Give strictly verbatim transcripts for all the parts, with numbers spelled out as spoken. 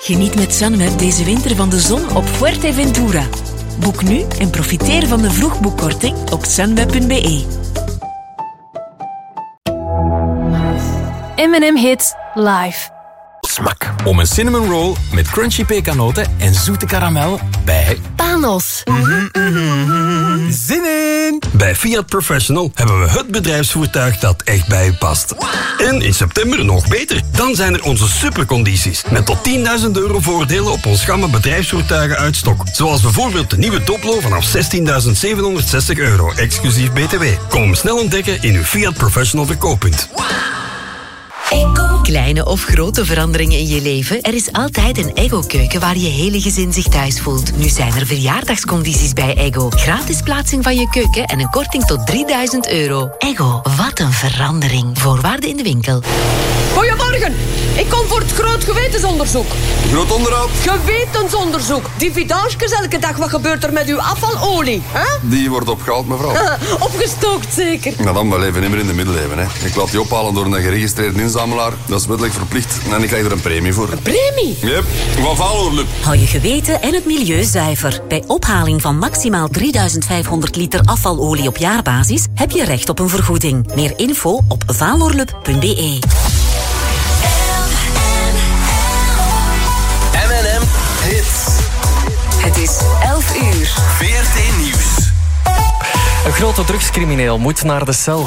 Geniet met Sunweb deze winter van de zon op Fuerteventura. Boek nu en profiteer van de vroegboekkorting op sunweb punt b e. M en M Hits live. Smak. Om een cinnamon roll met crunchy pekanoten en zoete karamel bij Panos. Mm-hmm, mm-hmm. Zin in! Bij Fiat Professional hebben we het bedrijfsvoertuig dat echt bij u past. En in september nog beter. Dan zijn er onze supercondities. Met tot tienduizend euro voordelen op ons gamma bedrijfsvoertuigen uit stok. Zoals bijvoorbeeld de nieuwe Toplo vanaf zestienduizend zevenhonderdzestig euro, exclusief B T W. Kom hem snel ontdekken in uw Fiat Professional verkooppunt. Kleine of grote veranderingen in je leven? Er is altijd een Eggo-keuken waar je hele gezin zich thuis voelt. Nu zijn er verjaardagscondities bij Eggo. Gratis plaatsing van je keuken en een korting tot drieduizend euro. Eggo, wat een verandering. Voorwaarden in de winkel. Goedemorgen, ik kom voor het groot gewetensonderzoek. Groot onderhoud? Gewetensonderzoek. Die vidanges elke dag, wat gebeurt er met uw afvalolie? Hè? Die wordt opgehaald, mevrouw. Opgestookt zeker. Nou dan, we leven niet meer in de middeleeuwen. Hè. Ik laat die ophalen door een geregistreerde inzamelaar. Dat is wettelijk verplicht. En ik krijg er een premie voor. Een premie? Yep, van Valoorlup. Hou je geweten en het milieu zuiver. Bij ophaling van maximaal drieduizend vijfhonderd liter afvalolie op jaarbasis heb je recht op een vergoeding. Meer info op valoorlup punt b e. M en M Hits. Het is elf uur. V R T Nieuws. Een grote drugscrimineel moet naar de cel.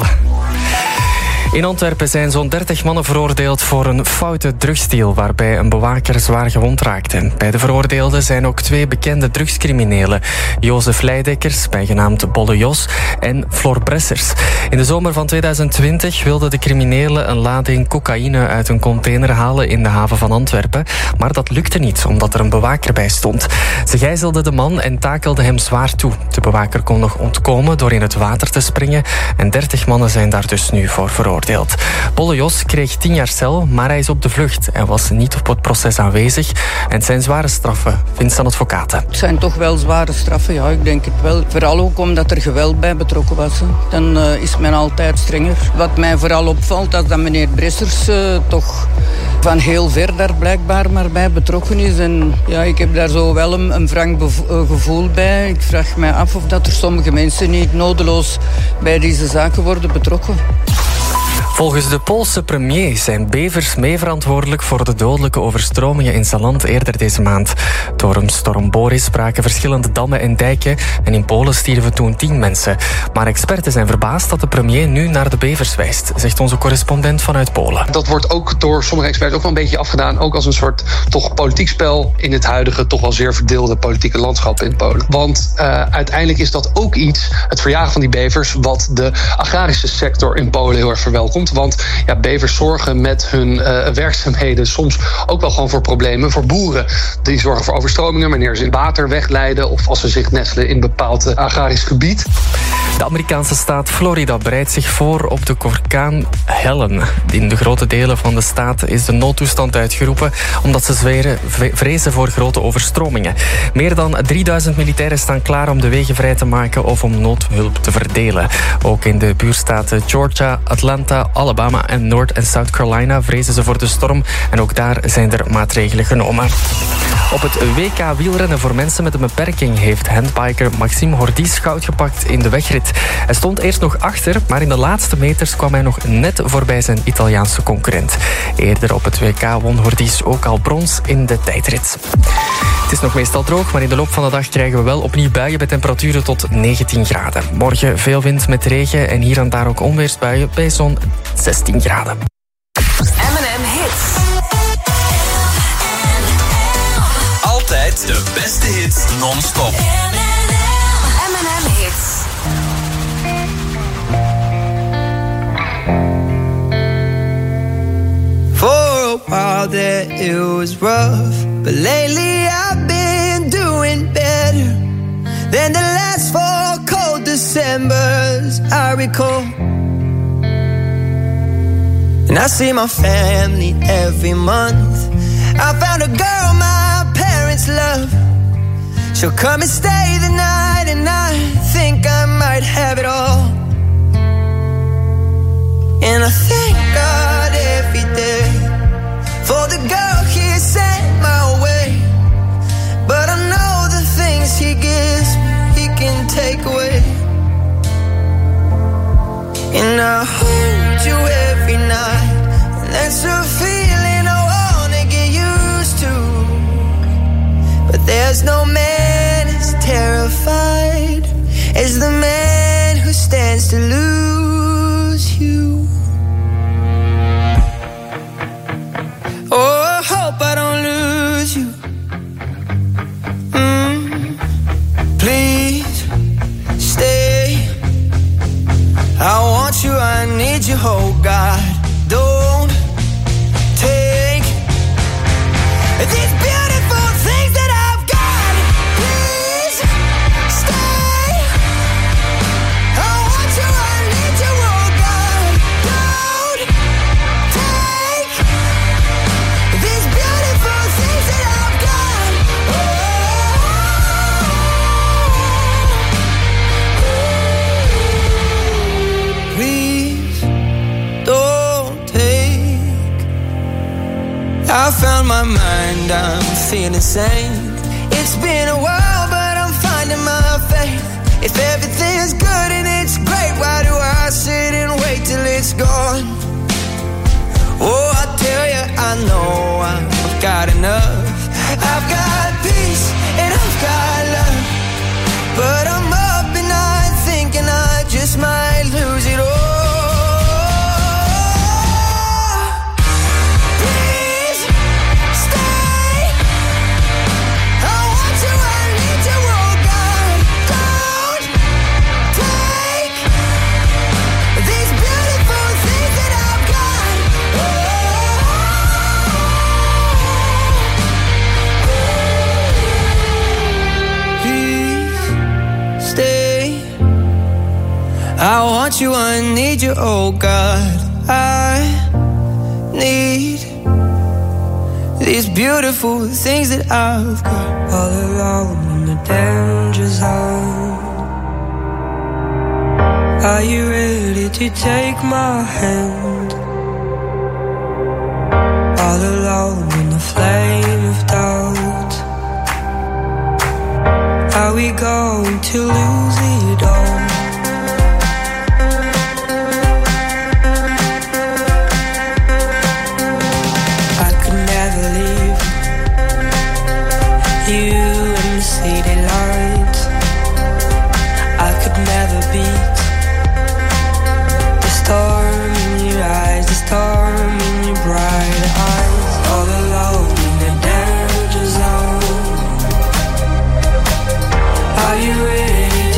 In Antwerpen zijn zo'n dertig mannen veroordeeld voor een foute drugsdeal waarbij een bewaker zwaar gewond raakte. Bij de veroordeelden zijn ook twee bekende drugscriminelen. Jozef Leidekkers, bijgenaamd Bolle Jos, en Flor Bressers. In de zomer van tweeduizend twintig wilden de criminelen een lading cocaïne uit een container halen in de haven van Antwerpen. Maar dat lukte niet, omdat er een bewaker bij stond. Ze gijzelden de man en takelden hem zwaar toe. De bewaker kon nog ontkomen door in het water te springen en dertig mannen zijn daar dus nu voor veroordeeld. Bolle Jos kreeg tien jaar cel, maar hij is op de vlucht en was niet op het proces aanwezig. En het zijn zware straffen, vindt zijn advocaten. Het zijn toch wel zware straffen, ja, ik denk het wel. Vooral ook omdat er geweld bij betrokken was. Hè. Dan uh, is men altijd strenger. Wat mij vooral opvalt, is dat meneer Bressers uh, toch van heel ver daar blijkbaar maar bij betrokken is. En ja, ik heb daar zo wel een, een wrang bevo- uh, gevoel bij. Ik vraag mij af of dat er sommige mensen niet nodeloos bij deze zaken worden betrokken. Volgens de Poolse premier zijn bevers mee verantwoordelijk voor de dodelijke overstromingen in Zeeland eerder deze maand. Door een storm Boris braken verschillende dammen en dijken en in Polen stierven toen tien mensen. Maar experten zijn verbaasd dat de premier nu naar de bevers wijst, zegt onze correspondent vanuit Polen. Dat wordt ook door sommige experts ook wel een beetje afgedaan, ook als een soort toch politiek spel in het huidige toch wel zeer verdeelde politieke landschap in Polen. Want uh, uiteindelijk is dat ook iets, het verjagen van die bevers, wat de agrarische sector in Polen heel erg verwelkomt. Want ja, bevers zorgen met hun uh, werkzaamheden soms ook wel gewoon voor problemen. Voor boeren die zorgen voor overstromingen wanneer ze water wegleiden of als ze zich nestelen in een bepaald uh, agrarisch gebied. De Amerikaanse staat Florida bereidt zich voor op de orkaan Helen. In de grote delen van de staat is de noodtoestand uitgeroepen omdat ze zweren, vrezen voor grote overstromingen. Meer dan drieduizend militairen staan klaar om de wegen vrij te maken of om noodhulp te verdelen. Ook in de buurstaten Georgia, Atlanta, Alabama en North en South Carolina vrezen ze voor de storm en ook daar zijn er maatregelen genomen. Op het W K wielrennen voor mensen met een beperking heeft handbiker Maxime Hordis goud gepakt in de wegrit. Hij stond eerst nog achter, maar in de laatste meters kwam hij nog net voorbij zijn Italiaanse concurrent. Eerder op het W K won Hordis ook al brons in de tijdrit. Het is nog meestal droog, maar in de loop van de dag krijgen we wel opnieuw buien bij temperaturen tot negentien graden. Morgen veel wind met regen en hier en daar ook onweersbuien bij zo'n zestien graden. M en M Hits. Altijd de beste hits non-stop. M en M Hits. For a while there it was rough, but lately I've been doing better than the last four cold Decembers I recall. And I see my family every month. I found a girl my parents love. She'll come and stay the night, and I think I might have it all. And I thank God every day for the girl He sent my way. mind, I'm feeling sane. It's been a while, but I'm finding my faith. If everything's good and it's great, why do I sit and wait till it's gone? Oh, I tell you, I know I've got enough. I've got peace and I've got love, but I'm up at night thinking I just might lose it all. I want you, I need you, oh God. I need these beautiful things that I've got. All alone in the danger zone. Are you ready to take my hand? All alone in the flame of doubt. Are we going to lose it all? You and the city lights, I could never beat the storm in your eyes, the storm in your bright eyes. All alone in the danger zone. Are you ready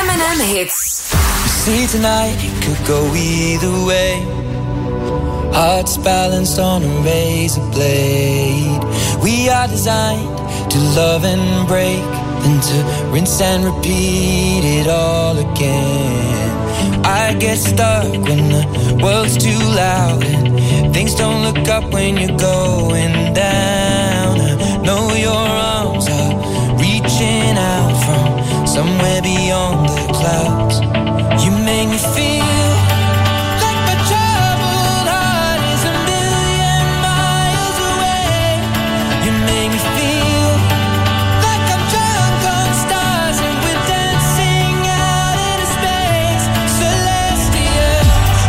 M and M Hits. See, tonight it could go either way. Hearts balanced on a razor blade. We are designed to love and break, then to rinse and repeat it all again. I get stuck when the world's too loud and things don't look up when you're going down. I know your arms are reaching out from somewhere beyond the clouds. You make me feel like my troubled heart is a million miles away. You make me feel like I'm drunk on stars and we're dancing out into space. Celestial.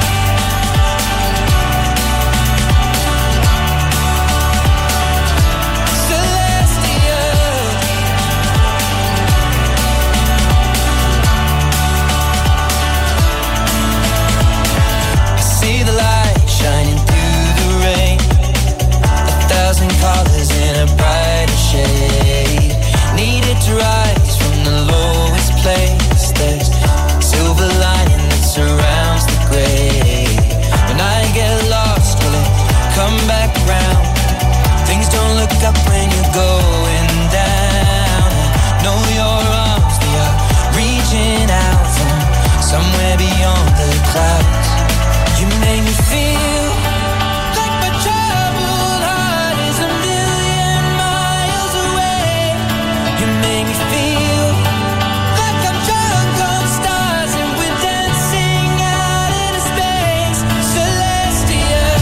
Celestial. See the light shining through the rain. A thousand colors in a brighter shade. Needed to rise from the lowest place. There's silver lining that surrounds the gray. When I get lost, will it come back round? Things don't look up when you're going down. I know your arms, they are reaching out from somewhere beyond the clouds. You make me feel like my troubled heart is a million miles away. You make me feel like I'm drunk on stars and we're dancing out into space. Celestial.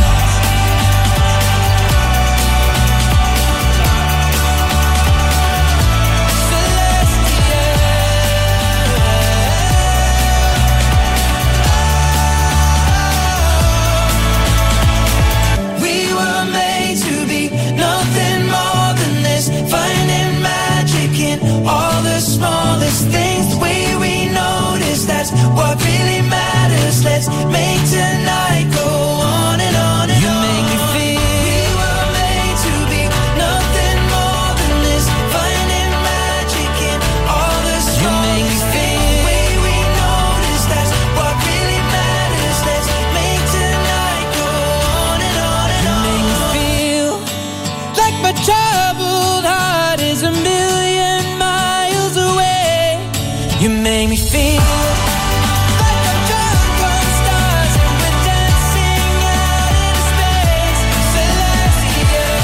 We were made to be nothing more than this, finding magic in all the smallest things. The way we notice, that's what really matters. Let's make tonight go on and on and you on. You make me feel we were made to be nothing more than this, finding magic in all the smallest things. The way we notice, that's what really matters. Let's make tonight go on and on and on. You make me feel like my troubled heart is a million miles away. You make me feel like I'm drunk on stars and we're dancing out into space. Celestial.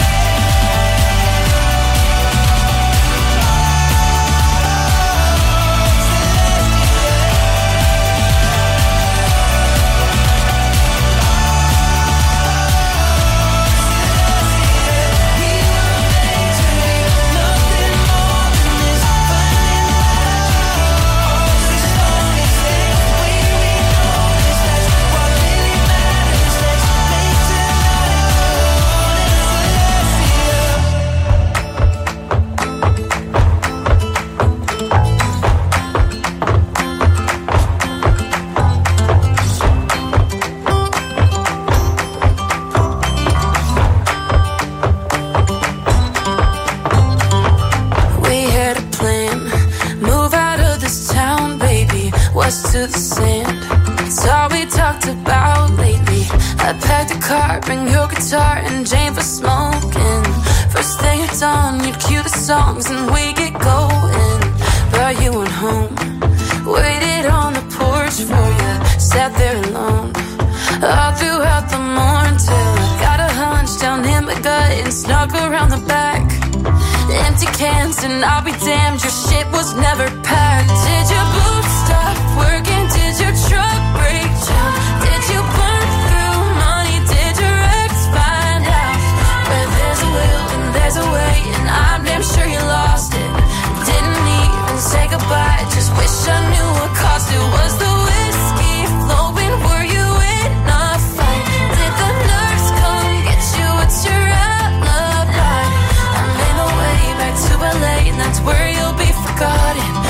We had a plan, move out of this town, baby, west to the sand. It's all we talked about lately. I packed a car, bring your guitar and Jane for smoking. First thing at dawn, you'd cue the songs and we get going. But you went home, waited on the porch for you, sat there alone all throughout the morn till I got a hunch down in my gut and snuck around the back. Empty cans and I'll be damned, your shit was never packed. Did your boots stop working? Did your truck break down? Did you burn through money? Did your ex find out? Where there's a will and there's a way, and I'm damn sure you lost it. Didn't even say goodbye, just wish I knew what cost it. Was the whiskey flowing? Were you in a fight? Did the nurse come get you? What's your alibi? I made my way back to L A and that's where you'll be forgotten.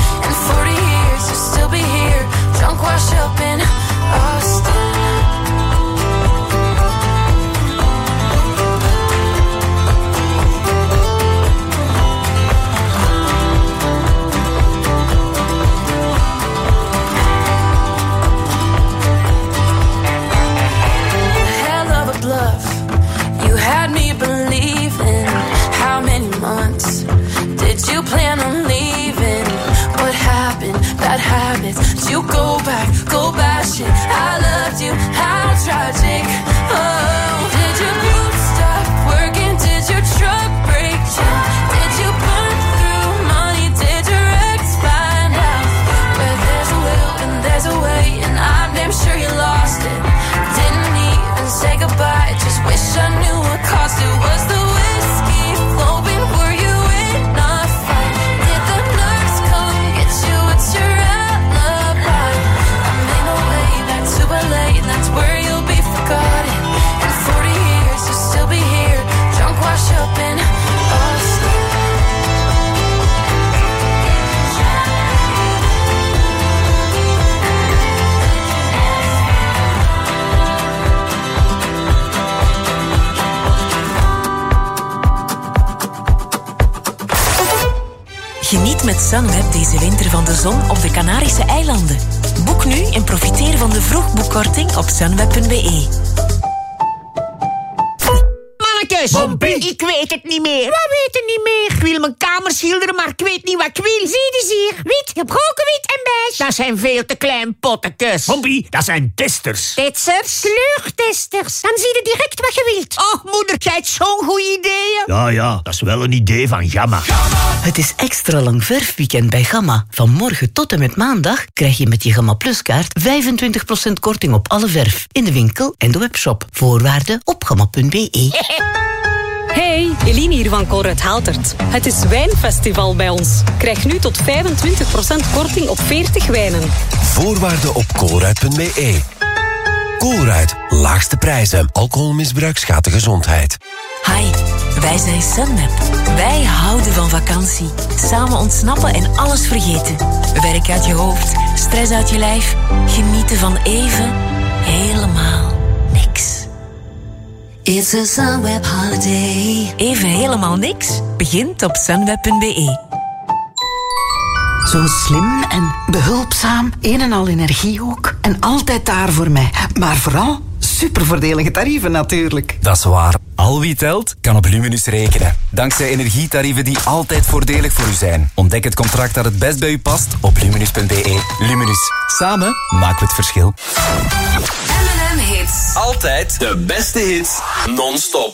met Sunweb deze winter van de zon op de Canarische eilanden. Boek nu en profiteer van de vroegboekkorting op sunweb punt b e. Mannetjes, Bompie. Ik weet het niet meer. Wat weet het niet meer? Ik wil mijn kamer schilderen, maar ik weet niet wat ik wil. Zie je hier? Wit, gebroken wit en beige. Dat zijn veel te klein pottekes. Bompie, dat zijn testers. Testers? Kleurtesters. Dan zie je direct wat je wilt. Oh, moeder, jij hebt zo'n goede ideeën. Ja, ja, dat is wel een idee van Gamma. Het is extra lang verfweekend bij Gamma. Van morgen tot en met maandag krijg je met je Gamma Plus kaart vijfentwintig procent korting op alle verf. In de winkel en de webshop. Voorwaarden op gamma punt b e. Hey, Eline hier van Colruyt Haltert. Het is wijnfestival bij ons. Krijg nu tot vijfentwintig procent korting op veertig wijnen. Voorwaarden op colruyt punt b e. Colruyt, laagste prijzen. Alcoholmisbruik schaadt de gezondheid. Hi, wij zijn Sunweb. Wij houden van vakantie. Samen ontsnappen en alles vergeten. Werk uit je hoofd, stress uit je lijf. Genieten van even helemaal niks. It's a Sunweb holiday. Even helemaal niks begint op sunweb punt b e. Zo slim en behulpzaam, een en al energie ook. En altijd daar voor mij. Maar vooral supervoordelige tarieven natuurlijk. Dat is waar. Al wie telt, kan op Luminus rekenen. Dankzij energietarieven die altijd voordelig voor u zijn. Ontdek het contract dat het best bij u past op luminus punt b e. Luminus. Samen maken we het verschil. M en M Hits. Altijd de beste hits, non-stop.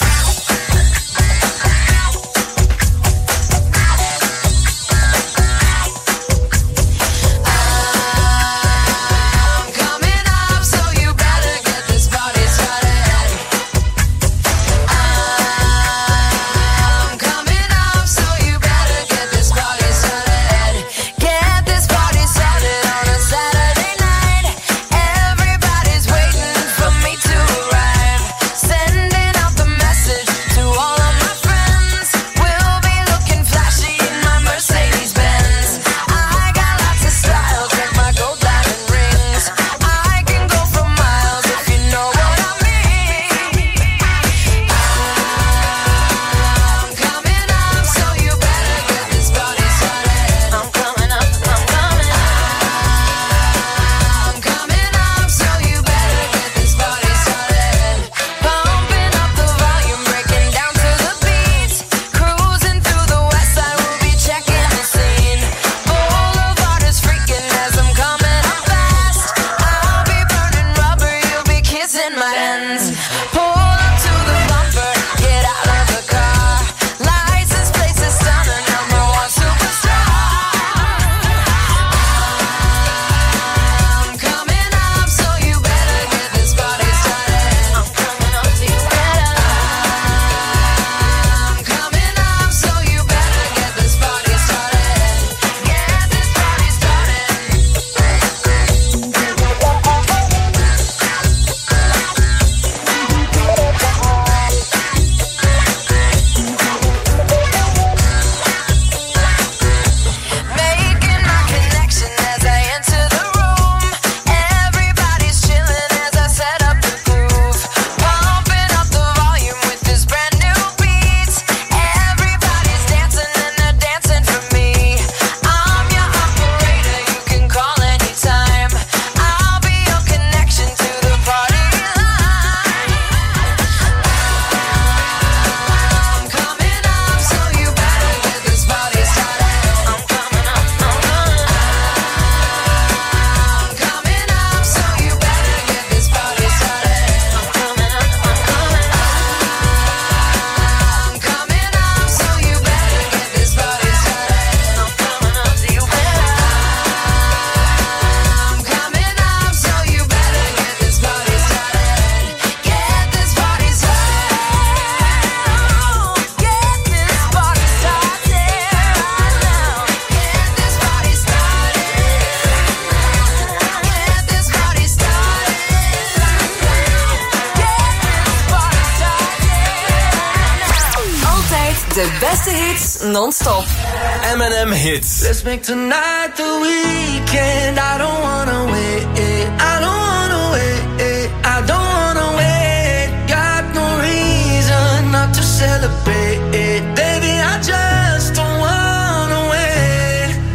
De beste hits non-stop. M en M Hits. Let's make tonight the weekend. I don't wanna wait. I don't wanna wait. I don't wanna wait. Got no reason not to celebrate. Baby, I just don't wanna wait.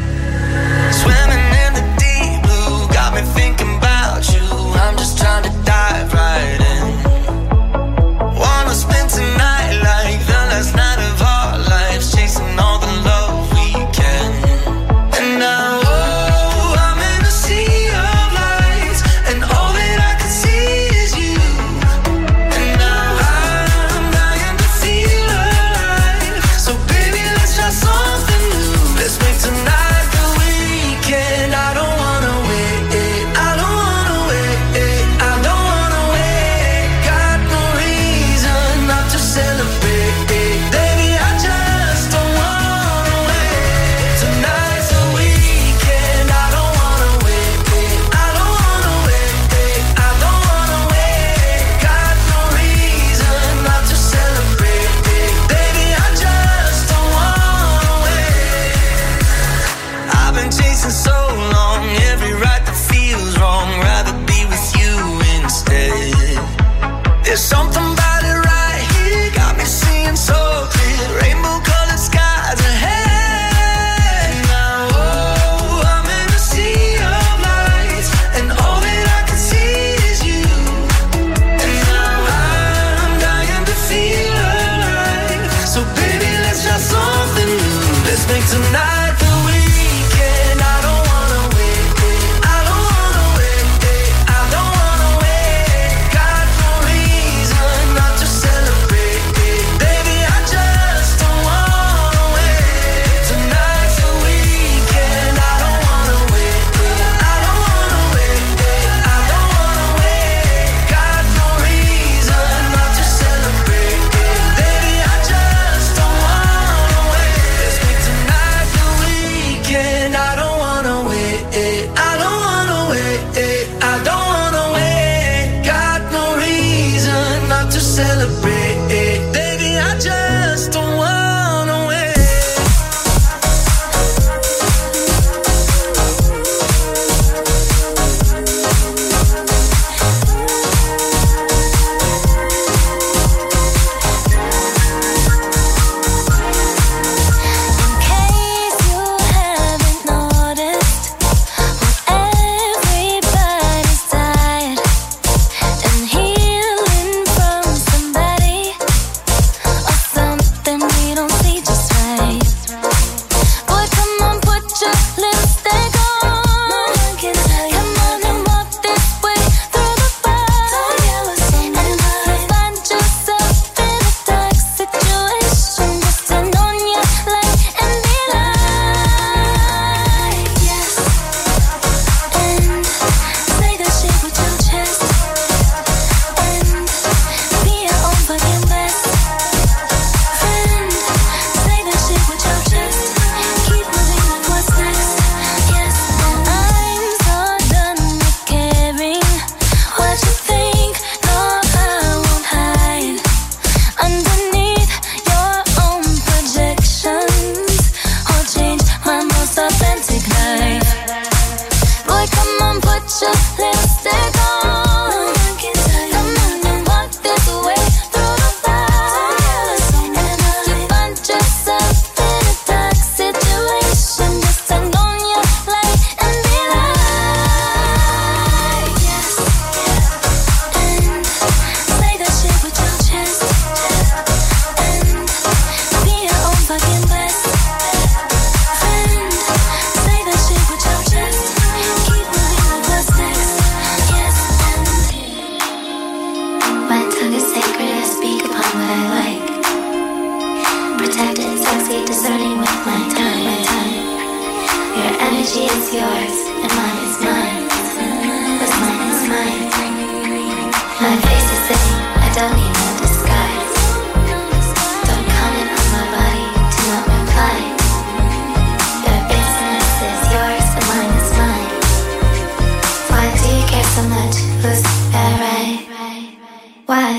yours and mine is mine. What's mine is mine. My face is saying I don't need no disguise. Don't comment on my body, do not reply. Your business is yours and mine is mine. Why do you care so much? Who's that right? Why?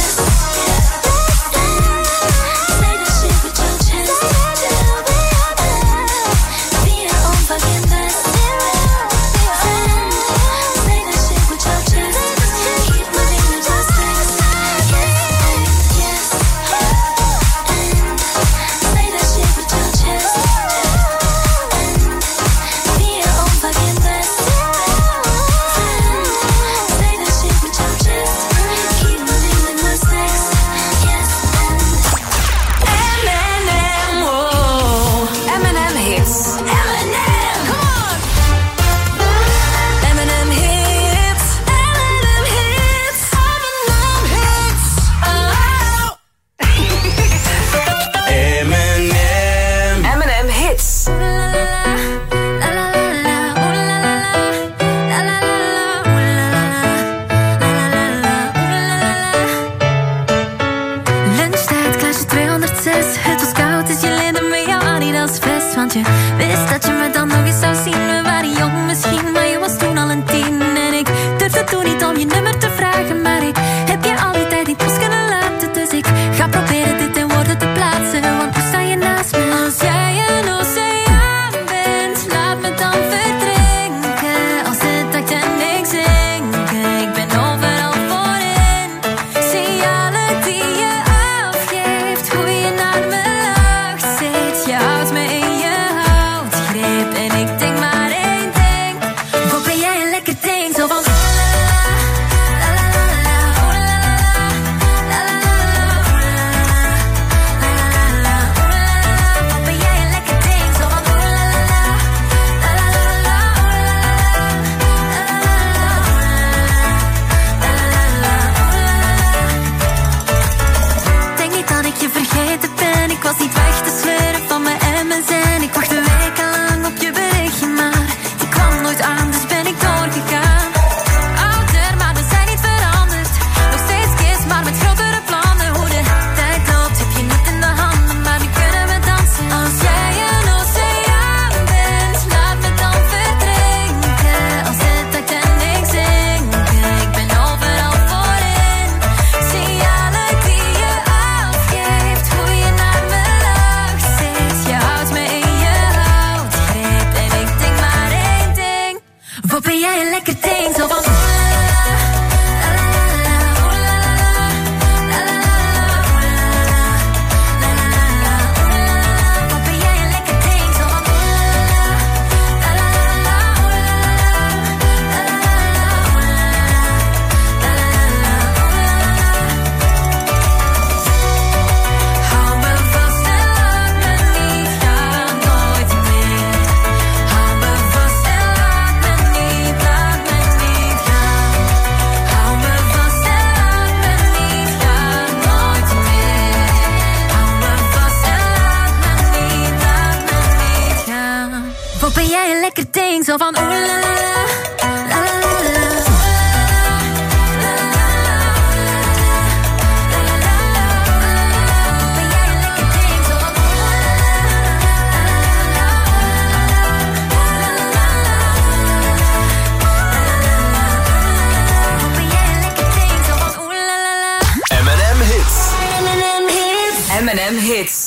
Zo van oeh la la la, la la la la. M and M Hits. M and M Hits.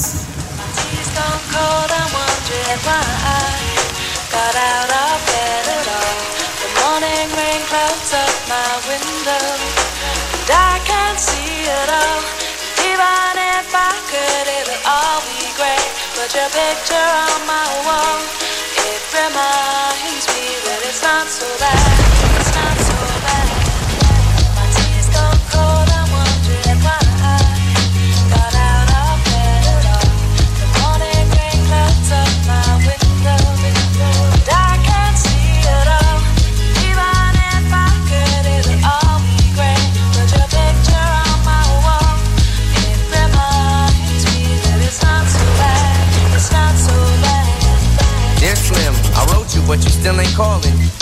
Got out of bed at all. The morning rain clouds up my window, and I can't see it all. Even if I could, it would all be great. Put your picture on my wall. It reminds me that it's not so bad. It's not so bad. My tears go cold. I'm wondering why I got out of bed at all. The morning rain clouds up my window. But you still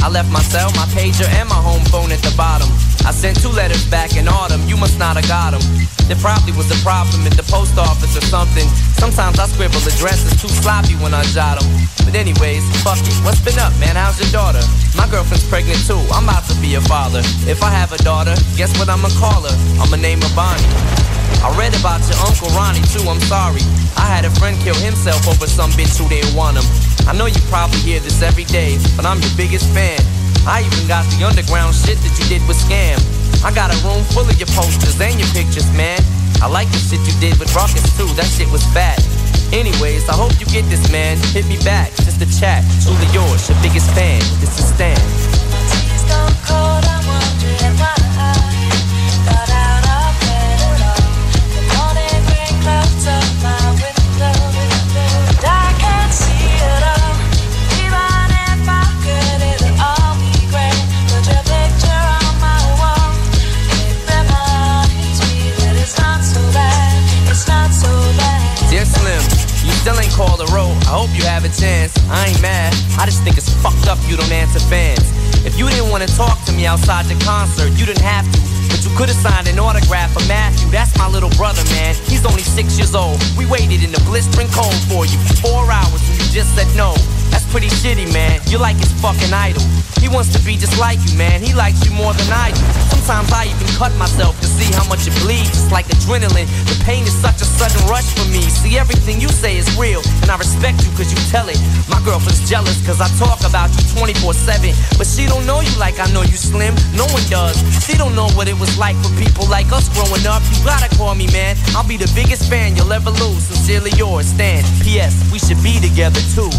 left my cell, my pager, and my home phone at the bottom. I sent two letters back in autumn, you must not have got them. There probably was a problem at the post office or something. Sometimes I scribble addresses too sloppy when I jot them. But anyways, fuck it, what's been up, man? How's your daughter? My girlfriend's pregnant too, I'm about to be a father. If I have a daughter, guess what I'ma call her? I'ma name her Bonnie. I read about your Uncle Ronnie too, I'm sorry. I had a friend kill himself over some bitch who didn't want him. I know you probably hear this every day, but I'm your biggest fan. I even got the underground shit that you did with Scam. I got a room full of your posters and your pictures, man. I like the shit you did with Ruckus too, that shit was fat. Anyways, I hope you get this, man. Hit me back, just a chat. Truly yours, your biggest fan. This is Stan. My tea's gone cold, I'm wondering why I got out of bed at all. The morning rain clouds up my window, and I can't see it all. Even if I could, it'll all be great. Put your picture on my wall. It reminds me that it's not so bad. It's not so bad. Dear Slim, you still ain't called a roll. I hope you have a chance. I ain't mad. I just think it's fucked up you don't answer fans. If you didn't want to talk to me outside the concert, you didn't have to. But you could've signed an autograph for Matthew. That's my little brother, man. He's only six years old. We waited in the blistering cold for you for four hours and you just said no. That's pretty shitty, man. You're like his fucking idol. He wants to be just like you, man. He likes you more than I do. Sometimes I even cut myself to see how much it bleeds. It's like adrenaline. The pain is such a sudden rush for me. See, everything you say is real, and I respect you cause you tell it. My girlfriend's jealous cause I talk about you twenty-four seven. But she don't know you like I know you, Slim. No one does. She don't know what it was like for people like us growing up. You gotta call me, man. I'll be the biggest fan you'll ever lose. Sincerely yours, Stan. P S. We should be together too.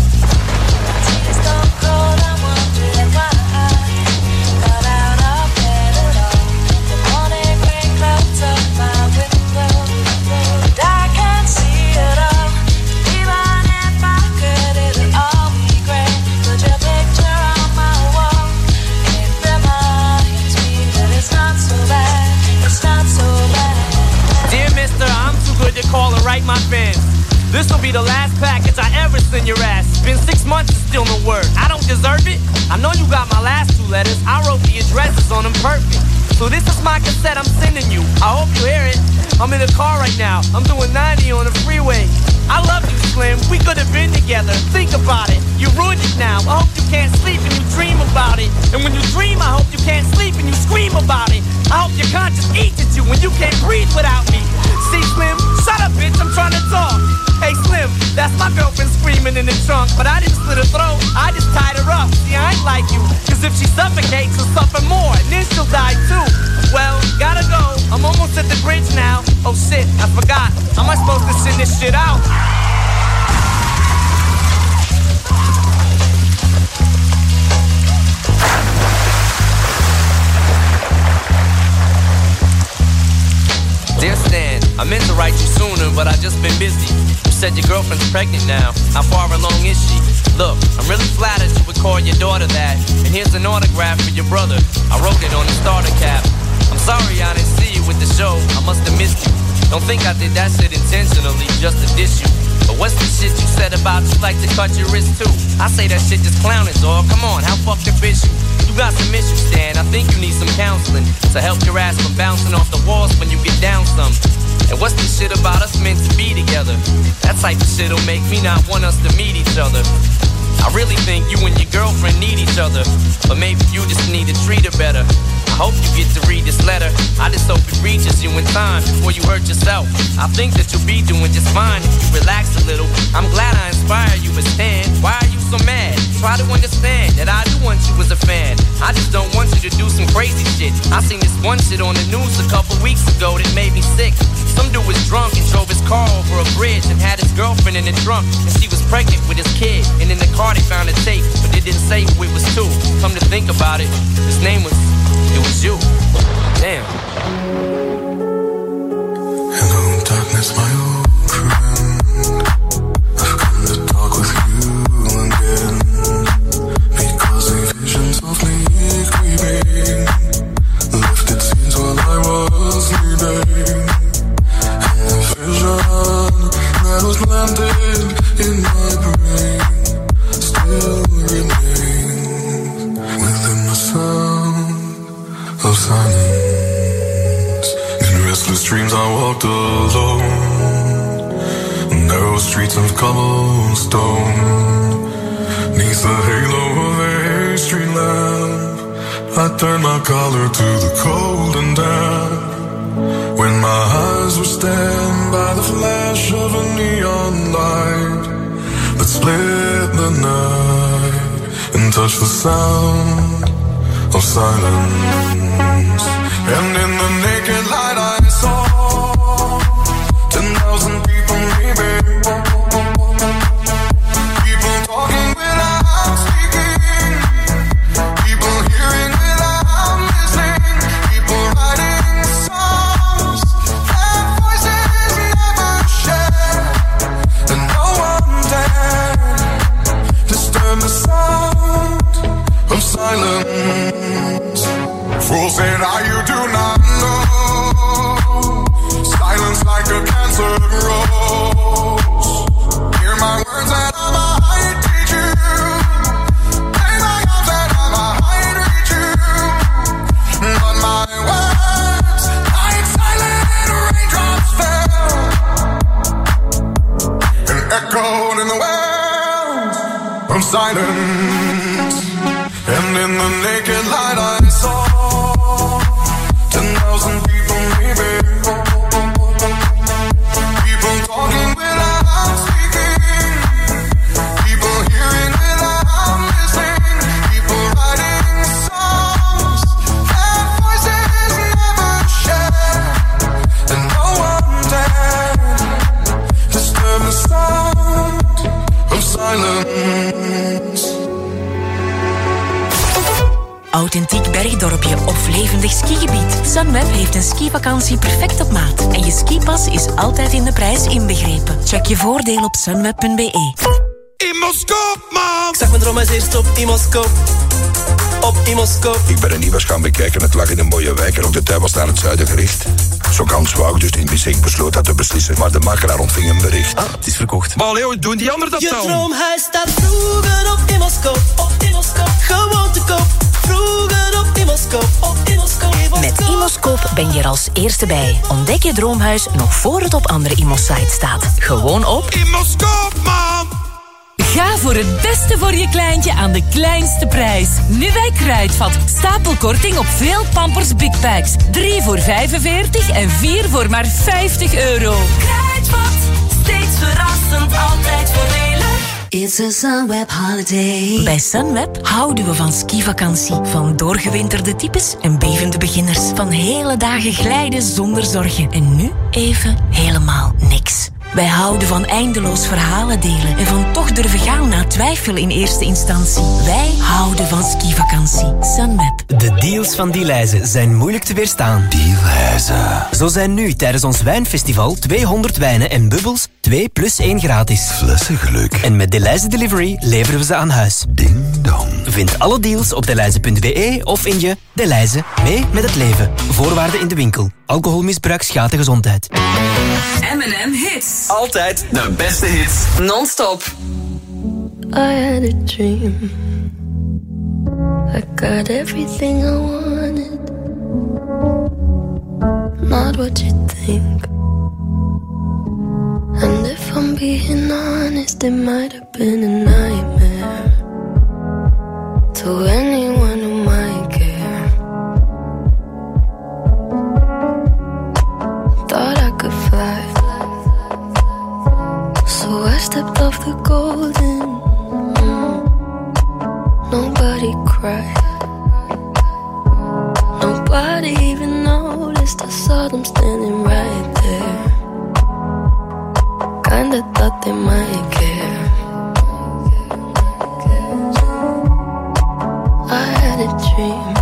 It's gone cold, I'm wondering why I got out of bed at all. The morning rain clouds up my window, and I can't see it all. Even if I could, it'll all be great. Put your picture on my wall. It reminds me that it's not so bad. It's not so bad. Dear mister, I'm too good to call and write my fans. This'll be the last package I ever send your ass. It's been six months and still no word. I don't deserve it. I know you got my last two letters. I wrote the addresses on them perfect. So this is my cassette I'm sending you. I hope you hear it. I'm in the car right now. I'm doing ninety on the freeway. I love you, Slim. We could have been together. Think about it. You ruined it now. I hope you can't sleep and you dream about it. And when you dream, I hope you can't sleep and you scream about it. I hope your conscience eats at you when you can't breathe without me. See, Slim? Shut up, bitch. I'm trying to talk. Hey, Slim, that's my girlfriend screaming in the trunk. But I didn't slit her throat, I just tied her up. See, I ain't like you, cause if she suffocates, she'll suffer more, and then she'll die too. Well, gotta go, I'm almost at the bridge now. Oh shit, I forgot, how am I supposed to send this shit out? Dear Stan, I meant to write you sooner, but I just been busy. You said your girlfriend's pregnant now. How far along is she? Look, I'm really flattered you would call your daughter that. And here's an autograph for your brother. I wrote it on the starter cap. I'm sorry I didn't see you with the show. I must have missed you. Don't think I did that shit intentionally just to diss you. But what's the shit you said about you like to cut your wrist too? I say that shit just clowning, dog. Come on, how fucked up is you? You got some issues, Stan. I think you need some counseling to help your ass from bouncing off the walls when you get down some. And what's this shit about us meant to be together? That type of shit'll make me not want us to meet each other. I really think you and your girlfriend need each other, but maybe you just need to treat her better. I hope you get to read this letter. I just hope it reaches you in time before you hurt yourself. I think that you'll be doing just fine if you relax a little. I'm glad I inspired you, but Stan, why are you so mad? Try to understand that I do want you as a fan. I just don't want you to do some crazy shit. I seen this one shit on the news a couple weeks ago that made me sick. Some dude was drunk and drove his car over a bridge and had his girlfriend in the trunk, and she was pregnant with his kid. And in the car they found a tape, but it didn't say who it was to. Come to think about it, his name was, it was you. Damn. Hello, darkness, my old friend. I've come to talk with you again, because the visions of me creeping lifted scenes while I was sleeping, and the vision that was planted in my brain still remains with of silence. In restless dreams I walked alone, narrow streets of cobblestone. Neath the halo of a street lamp, I turned my collar to the cold and damp. When my eyes were stabbed by the flash of a neon light that split the night and touched the sound of silence. And in the naked light I saw ten thousand people maybe, people talking without speaking, people hearing without listening, people writing songs that voices never share, and no one dared disturb the sound of silence. Fools say now you do not know, silence like a cancer grows. Hear my words and I might teach you, play my arms and I might reach you, but my words like silent raindrops fell and echoed in the wells of silence. And in the naked light I saw ten thousand people maybe, people talking without speaking, people hearing without listening, people writing songs that voices never share, and no one dared disturb the sound of silence. Authentiek bergdorpje of levendig skigebied. Sunweb heeft een skivakantie perfect op maat. En je skipas is altijd in de prijs inbegrepen. Check je voordeel op sunweb punt be. Imoscoop, man! Ik zag mijn droom als eerst op Imoscoop. Op Imoscoop. Ik ben er niet was gaan bekijken, het lag in een mooie wijk en ook de tuin was naar het zuiden gericht. Zo kans wou ik dus niet missen, ik besloot dat te beslissen, maar de makelaar ontving een bericht. Ah, het is verkocht. Maar Leo, doen die anderen dat je dan? Je droomhuis staat vroeger op Imoscoop. Op Imoscoop. Gewoon te koop. Vroeger op Imoscoop. Op Imoscoop. Met Imoscoop ben je er als eerste bij. Ontdek je droomhuis nog voor het op andere Imos-sites staat. Gewoon op Imoscoop, man! Ga voor het beste voor je kleintje aan de kleinste prijs. Nu bij Kruidvat. Stapelkorting op veel Pampers Big Packs. drie voor vijfenveertig en vier voor maar vijftig euro. Kruidvat, steeds verrassend, altijd voordelig. It's a Sunweb holiday. Bij Sunweb houden we van skivakantie. Van doorgewinterde types en bevende beginners. Van hele dagen glijden zonder zorgen. En nu even helemaal niks. Wij houden van eindeloos verhalen delen en van toch durven gaan na twijfel in eerste instantie. Wij houden van skivakantie. Sunweb. De deals van Delhaize zijn moeilijk te weerstaan. Delhaize. Zo zijn nu tijdens ons wijnfestival tweehonderd wijnen en bubbels twee plus één gratis. Flessengeluk. En met Delhaize Delivery leveren we ze aan huis. Ding dong. Vind alle deals op delhaize punt be of in je Delhaize. Mee met het leven. Voorwaarden in de winkel. Alcoholmisbruik schaadt de gezondheid. M en M Hits. Altijd de beste hits. Non-stop. I had a dream. I got everything I wanted. Not what you think. And if I'm being honest, it might have been a nightmare to anyone who might care. Thought I could fly, so I stepped off the golden. Mm. Nobody cried, nobody even noticed. I saw them standing right there. Kinda thought they might care. I had a dream.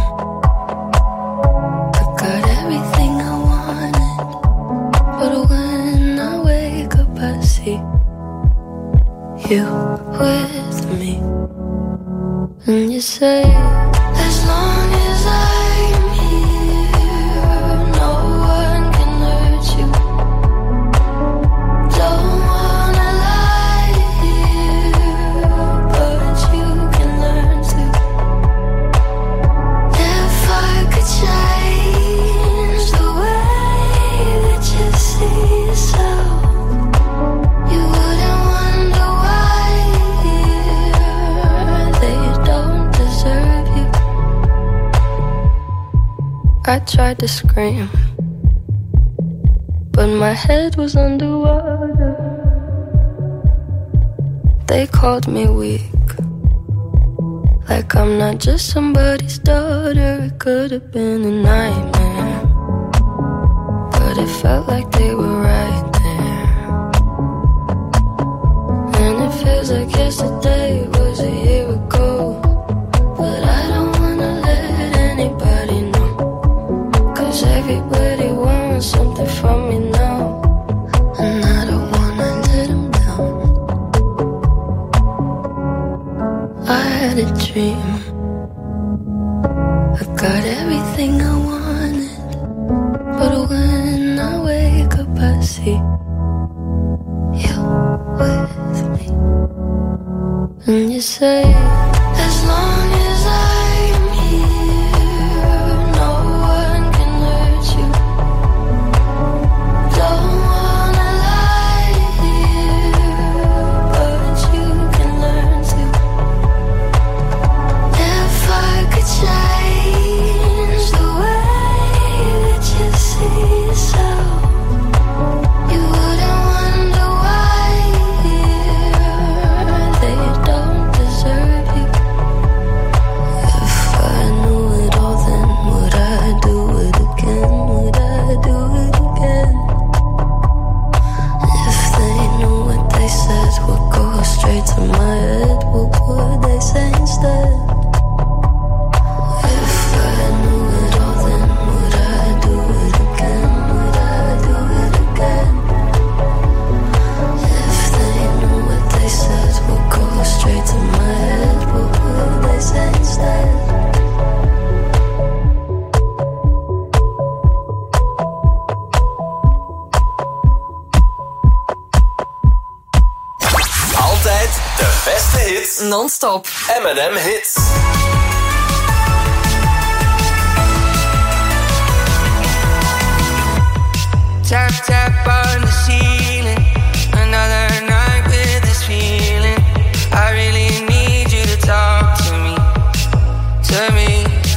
I got everything I wanted, but when I wake up I see you with me. And you say, as long as I'm here, no one can hurt you. Don't wanna lie here, but you can learn to. I tried to scream, but my head was underwater. They called me weak, like I'm not just somebody's daughter. It could have been a nightmare, but it felt like they were right there. And it feels like yesterday was a year ago, but I don't wanna let anybody know, 'cause everybody wants something from me now, and I don't wanna let them down. I had a dream, I got everything I wanted, but when I wake up I see you with me. And you say, as long as I'm here, no one can hurt you. Don't wanna lie here, but you can learn to. If I could change the way that you see yourself, you wouldn't wonder why they don't deserve you. If I knew it all, then would I do it again? Would I do it again? If they knew what they said would go straight to my head, what would they say instead? If I knew it all, then would I do it again? Would I do it again? If they knew what they said would go straight to my head, what would they say instead? Altijd de beste hits. Non-stop. M en M Hits. Tap, tap on the ceiling. Another night with this feeling. I really need you to talk to me. To me.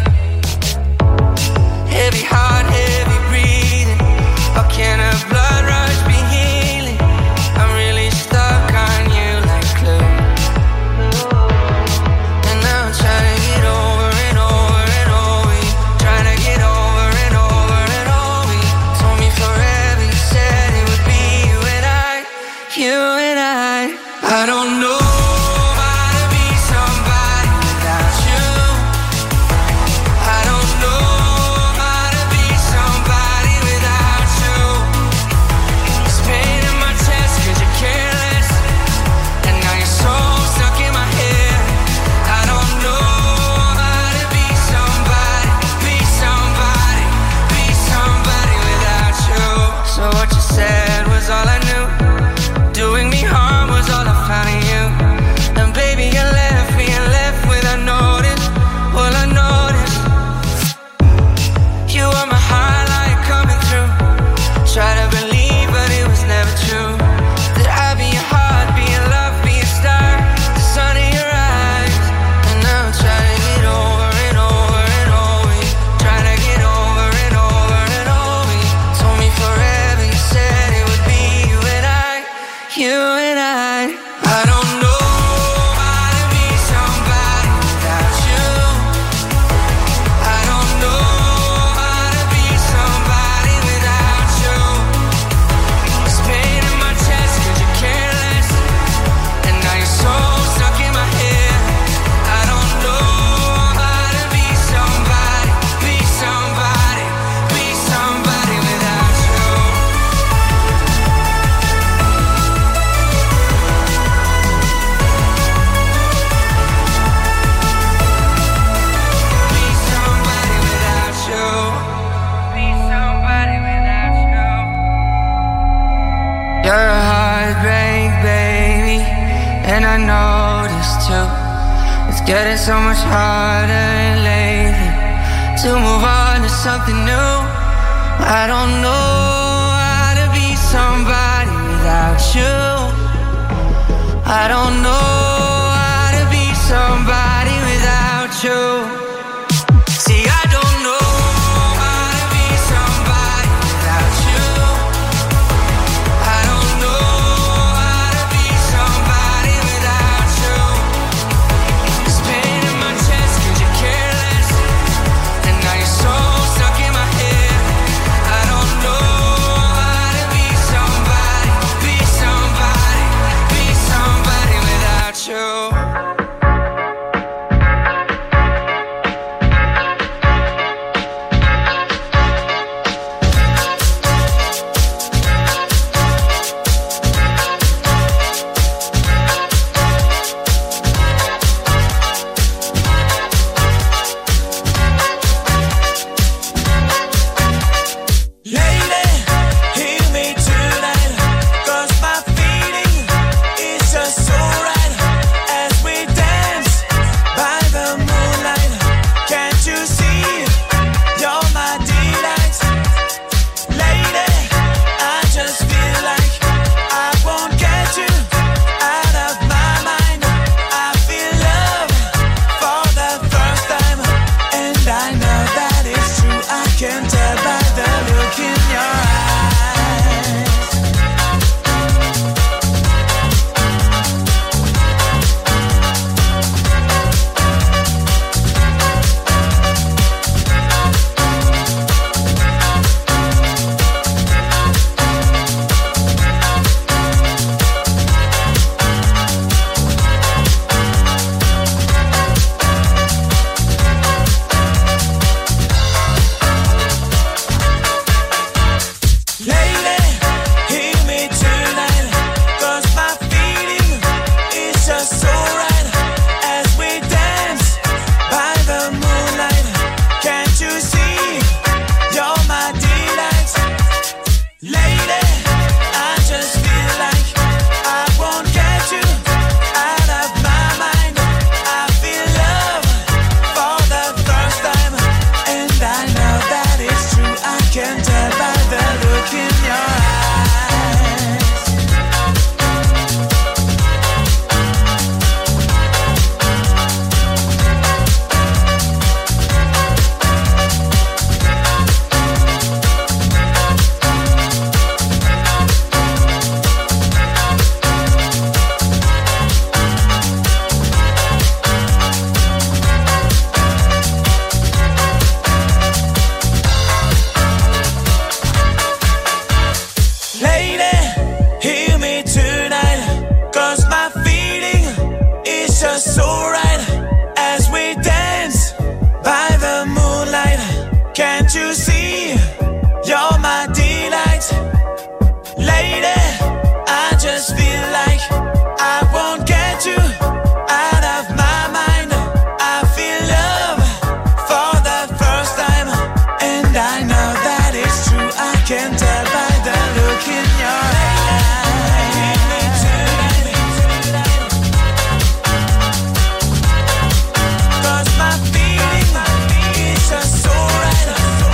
Heavy heart, heavy breathing. A can of blood rush be healing. I'm really stuck on you like glue. And now I'm trying to get over and over and over you. Trying to get over and over and over you. Told me forever, you said it would be you and I. You and I. I don't know how to be somebody without you. I don't know how to be somebody without you. It's pain in my chest 'cause you're careless, and now you're so stuck in my head. I don't know how to be somebody, be somebody, be somebody without you. So what you said was all I knew. Doing me harm was all I found in you. And baby, you left me and left without notice. Well, I noticed you were my highlight coming through. Try to believe, but it was never true. That I'd be your heart, be your love, be your star, the sun in your eyes. And now I'm trying to get over and over and over you. Trying to get over and over and over you. Told me forever, you said it would be you and I. You and I. I don't know how to be somebody without you. I don't know how to be somebody without you. It's pain in my chest 'cause you're careless, and now you're so stuck in my head. I don't know how to be somebody, be somebody, be somebody without you. Be somebody without you. Be somebody without you. You're a heartbreak, baby, and I noticed too. It's getting so much harder lately to move on to something new. I don't know how to be somebody without you. I don't know how to be somebody without you. See, I don't know how you see? You're my delight. Lady, I just feel like I won't get you out of my mind. I feel love for the first time, and I know that it's true. I can tell by the look in your eyes. Cause my feeling is just so right.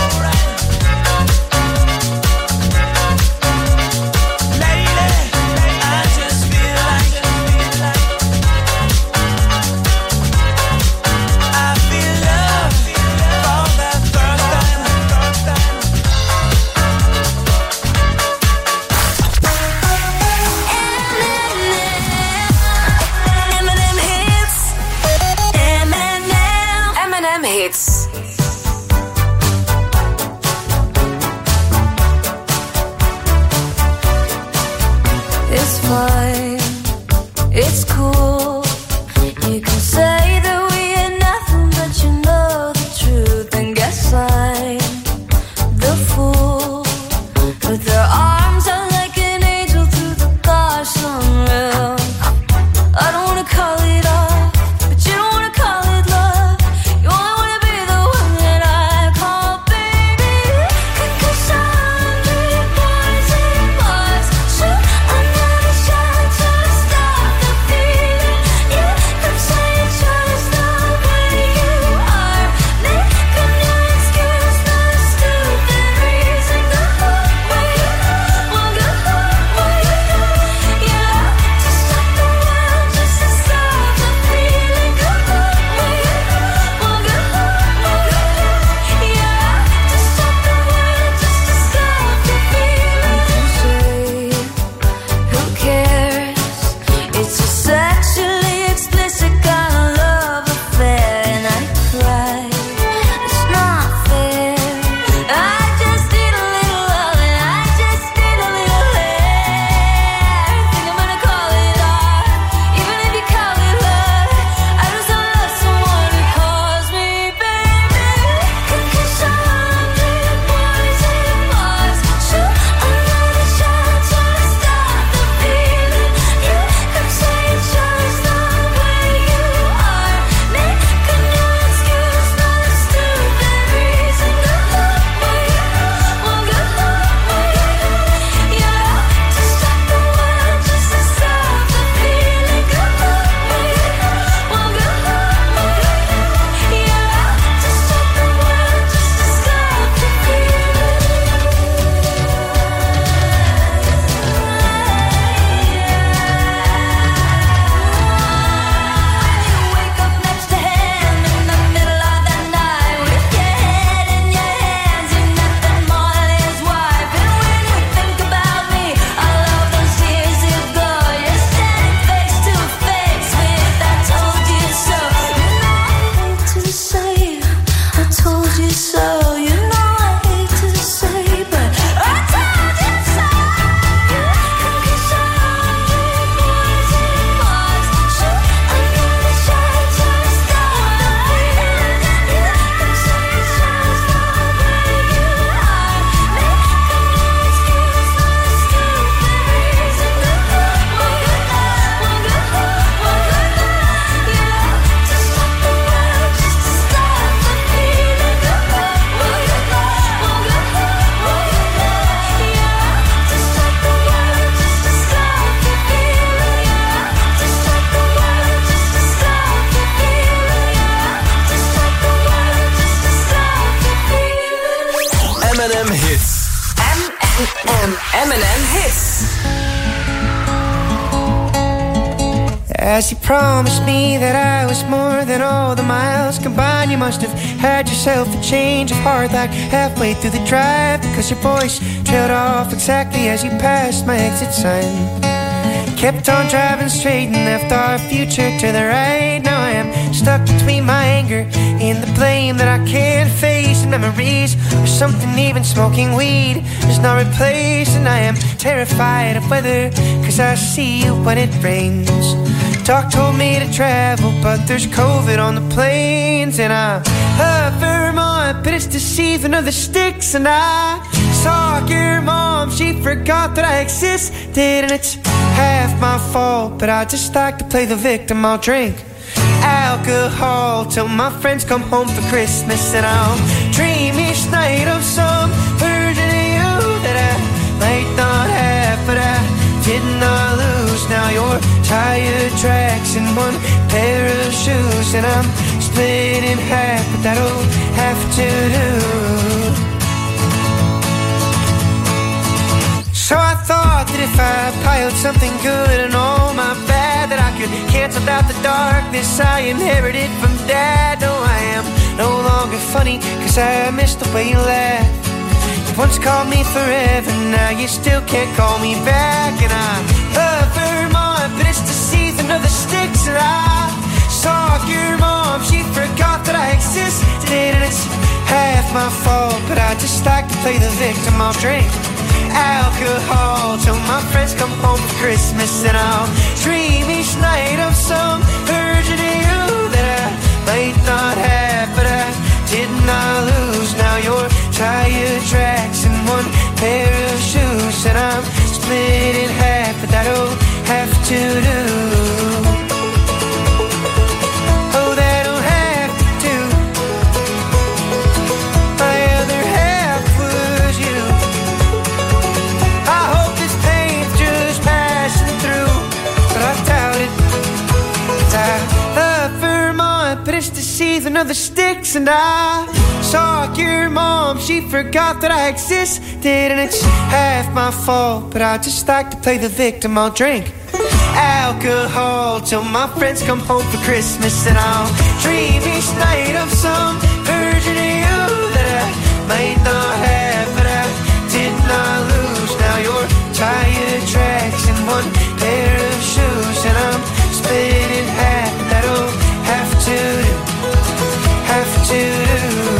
Lady, I just feel like I feel love for the first time. Eminem hits. Eminem. Eminem hits. It's fine, it's cool. You can say that we ain't nothing, but you know the truth. And guess I'm the fool with their arms out like an angel through the car sunroof. I don't wanna call it off, but you don't wanna call it love. You only wanna be the one that I call baby. Cause I'm the boys and boys. Shoot another shot to stop the feeling. You could say it's just the way you are. Making your excuse for a stupid reason. Go where you well, go where you yeah. To stop the world just to stop the feeling. Go where you well, go where you yeah. To stop the world just to stop the feeling. You say, who cares? It's a sexually explicit kind of love affair, and I cry. It's not fair. I just need a little love, and I just need a little hair. Think I'm gonna call it art, even if you call it love. I just don't love someone who calls me baby. Cause I'm the boys and boys. Shoot another shot to stop the feeling. You could say it's just the way you are. Making your excuse for a stupid reason. Go where you well, go where you yeah. To stop the world just to stop the feeling. Go where you well, go where you yeah. To stop the world just to stop the wake up next to him in the middle of the night with your head in your hands, you're nothing more than his wife. And when you think about me, all of those years ago, you're standing face to face with I told you so. You know I hate to say I told you so. You know I hate to say, but I told you so. Cause I'm the boys and boys. Shoot another shot to stop the feeling. You could say it's just the way you are. Making your excuse for a stupid reason. Go where you well, go where yeah. To stop the world just to stop the feeling. Go where you well, go where yeah. To stop the world just to stop the feeling. Yeah. To stop the world just to stop the feeling. Yeah. To stop the world just to stop the feeling. Eminem hits. M Eminem hits. As you promised me that I was more than all the miles combined, you must have had yourself a change of heart like halfway through the drive, because your voice trailed off exactly as you passed my exit sign. Kept on driving straight and left our future to the right. Now I am stuck between my anger and the blame that I can't face, and memories or something even smoking weed does not replace. And I am terrified of weather, cause I see you when it rains. Doc told me to travel, but there's COVID on the planes. And I love Vermont, but it's the season of the sticks. And I saw your mom, she forgot that I existed. And it's half my fault, but I just like to play the victim. I'll drink alcohol till my friends come home for Christmas. And I'll dream each night of some version of you that I might not have, but I did not lose. Now you're tire tracks and one pair of shoes, and I'm split in half, but that'll have to do. So I thought that if I piled something good and all my bad, that I could cancel out the darkness I inherited from Dad. No, I am no longer funny, cause I missed the way you laughed. You once called me forever, now you still can't call me back. And I love Vermont, but it's the season of the sticks. And I saw your mom, she forgot that I existed. And it's half my fault, but I just like to play the victim. I'll drink alcohol till my friends come home for Christmas. And I'll dream each night of some version of you that I might not have, but I did not lose. Now you're tire tracks and one pair of shoes, and I'm split in half, but that'll have to do. Oh, that'll have to do. My other half was you. I hope this pain's just passing through, but I doubt it. I love Vermont, but it's the season of the sticks. And I saw your mom, she forgot that I existed. And it's half my fault, but I just like to play the victim. I'll drink alcohol till my friends come home for Christmas. And I'll dream each night of some version of you that I might not have, but I did not lose. Now you're tire tracks and one pair of shoes, and I'm split in half. That'll have to do, have to do.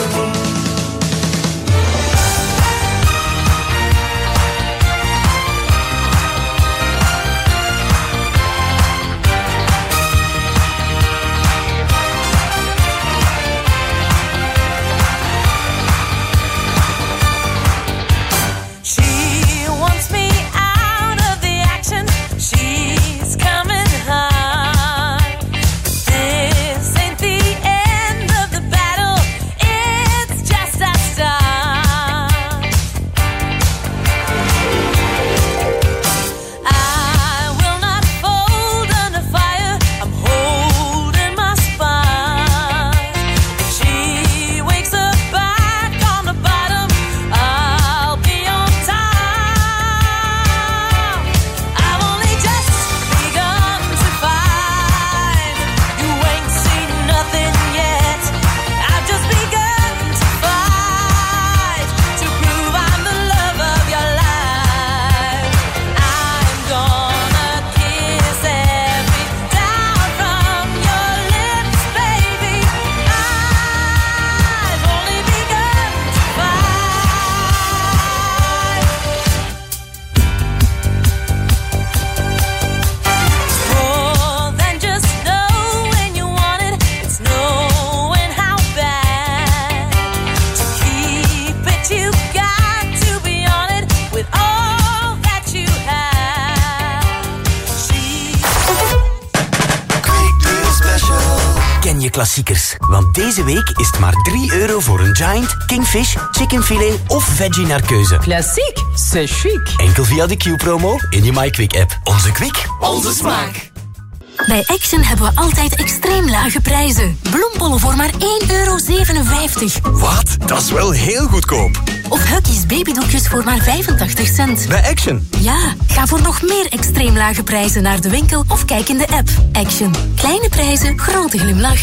Klassiekers. Want deze week is het maar drie euro voor een Giant, Kingfish, chickenfilet of veggie naar keuze. Klassiek, c'est chic. Enkel via de Q-promo in je MyQuick-app. Onze Quick, onze smaak. Bij Action hebben we altijd extreem lage prijzen. Bloembollen voor maar één euro zevenenvijftig. Wat? Dat is wel heel goedkoop. Of Huggies babydoekjes voor maar vijfentachtig cent. Bij Action? Ja, ga voor nog meer extreem lage prijzen naar de winkel of kijk in de app. Action. Kleine prijzen, grote glimlach.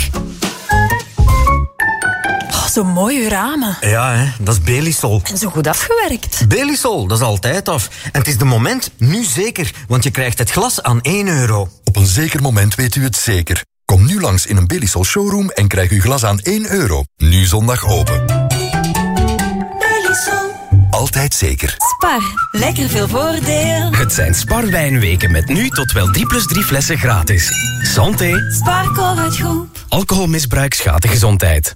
Oh, zo mooie ramen. Ja, hè, dat is Belisol. En zo goed afgewerkt. Belisol, dat is altijd af. En het is de moment nu zeker, want je krijgt het glas aan één euro. Op een zeker moment weet u het zeker. Kom nu langs in een Belisol showroom en krijg uw glas aan één euro. Nu zondag open. Belisol. Altijd altijd zeker. Spar, lekker veel voordeel. Het zijn Sparwijnweken met nu tot wel drie plus drie flessen gratis. Santé. Spar Colruyt Groep. Alcoholmisbruik schaadt de gezondheid.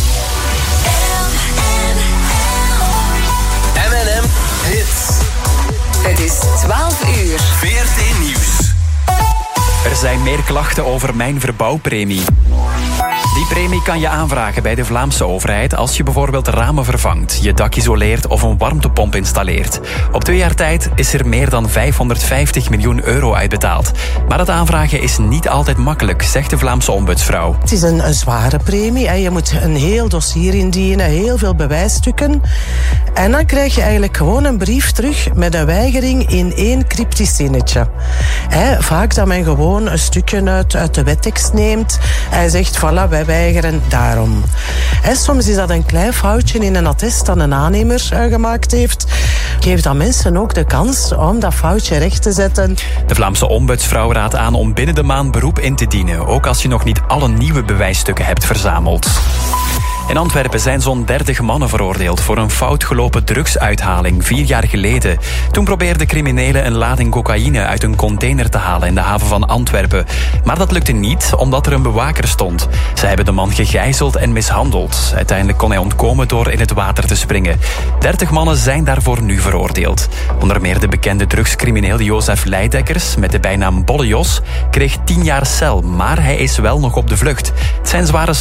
M en M Hits. Het is twaalf uur. V R T Nieuws. Er zijn meer klachten over mijn verbouwpremie. Die premie kan je aanvragen bij de Vlaamse overheid als je bijvoorbeeld ramen vervangt, je dak isoleert of een warmtepomp installeert. Op twee jaar tijd is er meer dan vijfhonderdvijftig miljoen euro uitbetaald. Maar het aanvragen is niet altijd makkelijk, zegt de Vlaamse ombudsvrouw. Het is een, een zware premie. Hè. Je moet een heel dossier indienen, heel veel bewijsstukken. En dan krijg je eigenlijk gewoon een brief terug met een weigering in één cryptisch zinnetje. Hè, vaak dat men gewoon een stukje uit, uit de wettekst neemt en zegt, voilà, wij weigeren daarom. He, soms is dat een klein foutje in een attest dat een aannemer uh, gemaakt heeft. Geeft dan mensen ook de kans om dat foutje recht te zetten. De Vlaamse ombudsvrouw raadt aan om binnen de maand beroep in te dienen, ook als je nog niet alle nieuwe bewijsstukken hebt verzameld. In Antwerpen zijn zo'n dertig mannen veroordeeld voor een fout gelopen drugsuithaling vier jaar geleden. Toen probeerden criminelen een lading cocaïne uit een container te halen in de haven van Antwerpen. Maar dat lukte niet, omdat er een bewaker stond. Zij hebben de man gegijzeld en mishandeld. Uiteindelijk kon hij ontkomen door in het water te springen. dertig mannen zijn daarvoor nu veroordeeld. Onder meer de bekende drugscrimineel Jozef Leidekkers, met de bijnaam Bolle Jos, kreeg tien jaar cel, maar hij is wel nog op de vlucht. Het zijn zware